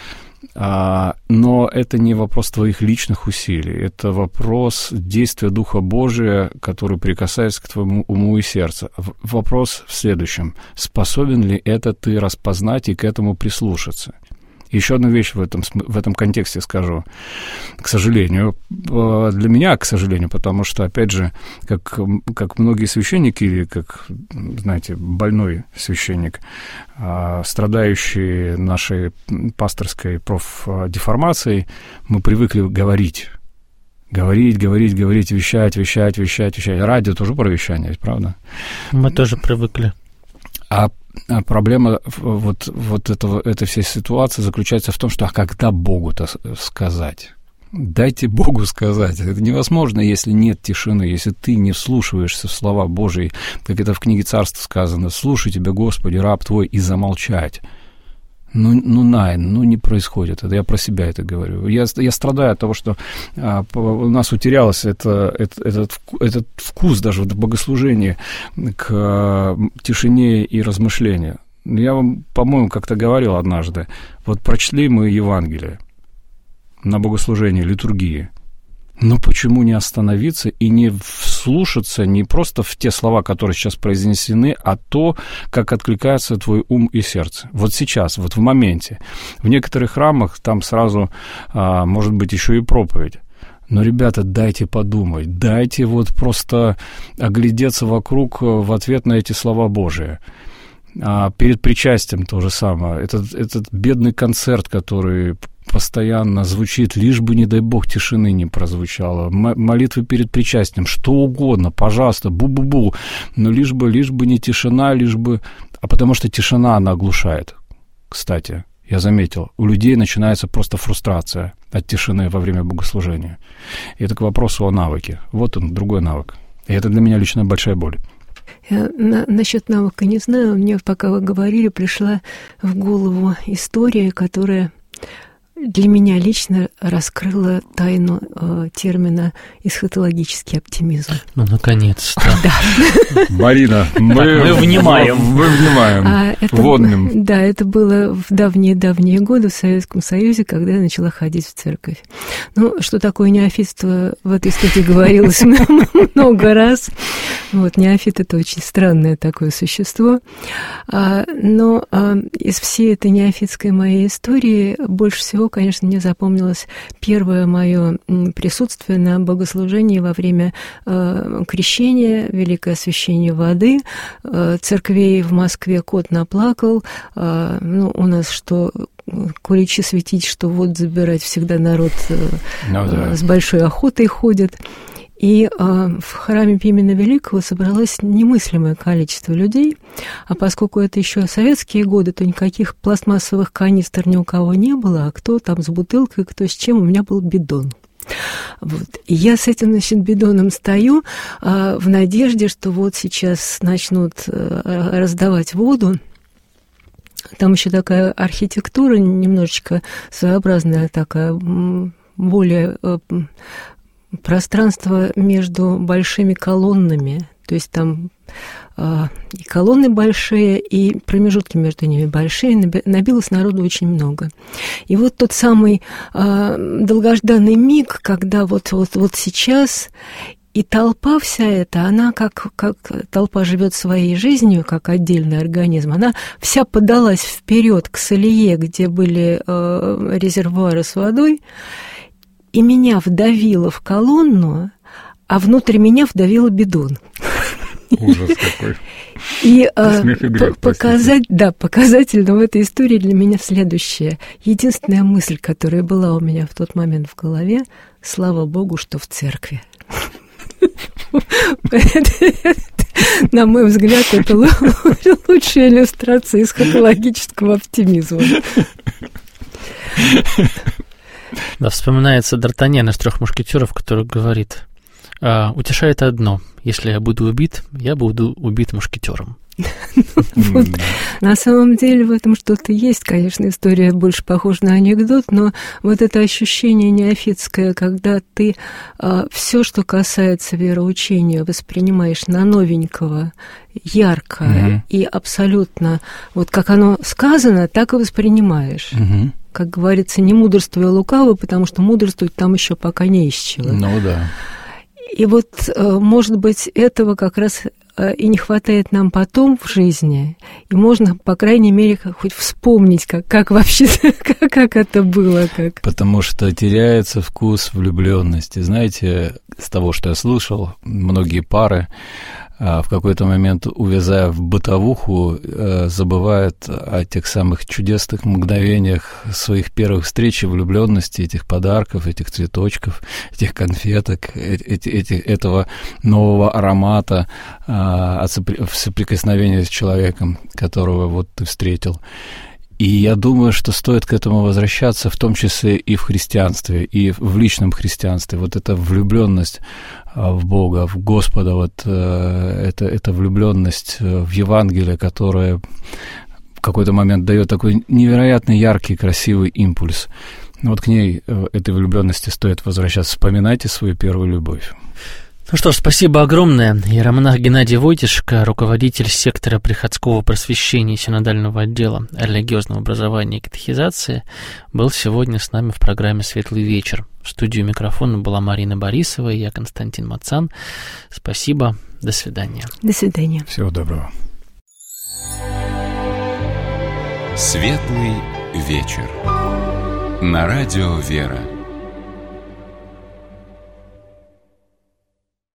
но это не вопрос твоих личных усилий, это вопрос действия Духа Божия, который прикасается к твоему уму и сердцу. Вопрос в следующем: способен ли это ты распознать и к этому прислушаться? Еще одну вещь в этом контексте скажу. К сожалению, для меня, к сожалению, потому что, опять же, как многие священники, или как, знаете, больной священник, страдающий нашей пасторской профдеформацией, мы привыкли говорить, вещать. Радио тоже про вещание, правда? Мы тоже привыкли. А проблема этой всей ситуации заключается в том, что когда Богу-то сказать? Дайте Богу сказать. Это невозможно, если нет тишины, если ты не вслушиваешься в слова Божьи, как это в книге Царств сказано: «Слушай тебя, Господи, раб твой», и замолчать. Не происходит. Это я про себя это говорю. Я страдаю от того, что у нас утерялся этот вкус даже в богослужении к тишине и размышлению. Я вам, по-моему, как-то говорил однажды, вот прочли мы Евангелие на богослужении, литургии. Но почему не остановиться и не вслушаться не просто в те слова, которые сейчас произнесены, а то, как откликается твой ум и сердце? Вот сейчас, вот в моменте. В некоторых храмах там сразу, может быть, еще и проповедь. Но, ребята, дайте подумать, дайте вот просто оглядеться вокруг в ответ на эти слова Божии. Перед причастием то же самое. Этот бедный концерт, который постоянно звучит, лишь бы, не дай бог, тишины не прозвучало. Молитвы перед причастием, что угодно, пожалуйста, бу-бу-бу. Но лишь бы не тишина, А потому что тишина, она оглушает. Кстати, я заметил, у людей начинается просто фрустрация от тишины во время богослужения. И это к вопросу о навыке. Вот он, другой навык. И это для меня лично большая боль. Я насчет навыка не знаю. Мне, пока вы говорили, пришла в голову история, которая для меня лично раскрыла тайну термина «эсхатологический оптимизм». Ну, наконец-то. Да. Марина, мы внимаем. Водным. Да, это было в давние годы в Советском Союзе, когда я начала ходить в церковь. Ну, что такое неофитство, в этой студии говорилось много раз. Вот, неофит — это очень странное такое существо. Но из всей этой неофитской моей истории больше всего, конечно, мне запомнилось первое мое присутствие на богослужении во время крещения, великое освящение воды. Церквей в Москве кот наплакал. У нас что... куличи светить, что вот забирать всегда народ с большой охотой ходит. И в храме Пимена Великого собралось немыслимое количество людей, а поскольку это еще советские годы, то никаких пластмассовых канистр ни у кого не было, а кто там с бутылкой, кто с чем, у меня был бидон. Вот. И я с этим, бидоном стою в надежде, что вот сейчас начнут раздавать воду. Там еще такая архитектура немножечко своеобразная, такая более... пространство между большими колоннами, то есть там и колонны большие, и промежутки между ними большие, набилось народу очень много. И вот тот самый долгожданный миг, когда вот сейчас, и толпа вся эта, она как толпа живет своей жизнью, как отдельный организм, она вся подалась вперед к Салие, где были резервуары с водой, и меня вдавило в колонну, а внутрь меня вдавило бидон. Ужас какой. И показательно в этой истории для меня следующее. Единственная мысль, которая была у меня в тот момент в голове: слава Богу, что в церкви. На мой взгляд, это лучшая иллюстрация эсхатологического оптимизма. Да, вспоминается Д'Артаньян из «Трех мушкетеров», который говорит: утешает одно: если я буду убит убит мушкетером. На самом деле в этом что-то есть, конечно, история больше похожа на анекдот, но вот это ощущение неофитское, когда ты все, что касается вероучения, воспринимаешь на новенького, ярко и абсолютно, вот как оно сказано, так и воспринимаешь. Как говорится, не мудрствуя лукаво, потому что мудрствовать там еще пока не из чего. Ну да. И вот, может быть, этого как раз и не хватает нам потом в жизни, и можно, по крайней мере, хоть вспомнить, как вообще, как это было. Потому что теряется вкус влюбленности. Знаете, с того, что я слышал, многие пары в какой-то момент, увязая в бытовуху, забывают о тех самых чудесных мгновениях своих первых встреч и влюбленности, этих подарков, этих цветочков, этих конфеток, этого нового аромата в соприкосновении с человеком, которого вот ты встретил. И я думаю, что стоит к этому возвращаться, в том числе и в христианстве, и в личном христианстве. Вот эта влюбленность в Бога, в Господа, вот эта влюбленность в Евангелие, которая в какой-то момент дает такой невероятно яркий, красивый импульс. Вот к ней, этой влюбленности, стоит возвращаться. Вспоминайте свою первую любовь. Ну что ж, спасибо огромное. Иеромонах Геннадий Войтишко, руководитель сектора приходского просвещения синодального отдела религиозного образования и катехизации, был сегодня с нами в программе «Светлый вечер». В студию микрофона была Марина Борисова и я, Константин Мацан. Спасибо. До свидания. До свидания. Всего доброго. «Светлый вечер» на радио «Вера».